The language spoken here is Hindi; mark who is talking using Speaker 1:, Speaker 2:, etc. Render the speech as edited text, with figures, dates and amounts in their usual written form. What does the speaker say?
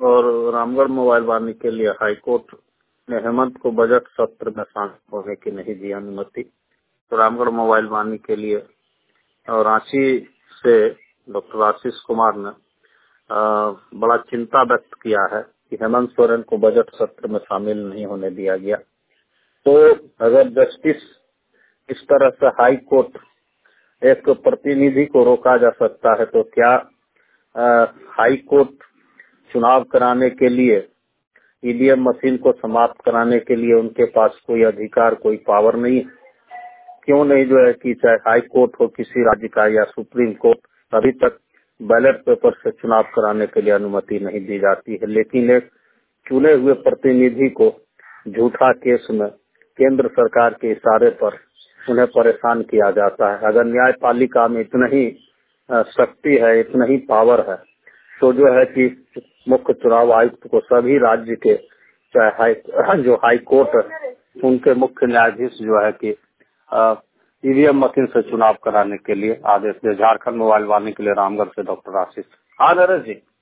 Speaker 1: और रामगढ़ मोबाइल वाणी के लिए हाईकोर्ट ने हेमंत को बजट सत्र में शामिल होने की नहीं दी अनुमति। तो रामगढ़ मोबाइल वाणी के लिए और रांची से डॉक्टर आशीष कुमार ने बड़ा चिंता व्यक्त किया है कि हेमंत सोरेन को बजट सत्र में शामिल नहीं होने दिया गया। तो अगर जस्टिस इस तरह से हाई कोर्ट एक प्रतिनिधि को रोका जा सकता है, तो क्या हाई कोर्ट चुनाव कराने के लिए ईवीएम मशीन को समाप्त कराने के लिए उनके पास कोई अधिकार, कोई पावर नहीं है? क्यों नहीं जो है कि चाहे हाई कोर्ट हो किसी राज्य का या सुप्रीम कोर्ट, अभी तक बैलेट पेपर से चुनाव कराने के लिए अनुमति नहीं दी जाती है, लेकिन एक चुने हुए प्रतिनिधि को झूठा केस में केंद्र सरकार के इशारे पर उन्हें परेशान किया जाता है। अगर न्यायपालिका में इतना ही शक्ति है, इतना ही पावर है, तो जो है कि मुख्य चुनाव आयुक्त को सभी राज्य के चाहे जो हाई कोर्ट है उनके मुख्य न्यायाधीश जो है कि ईवीएम मशीन से चुनाव कराने के लिए आदेश दे। झारखंड मोबाइल वाणी के लिए रामगढ़ से डॉक्टर आशीष। हाँ नरेश जी।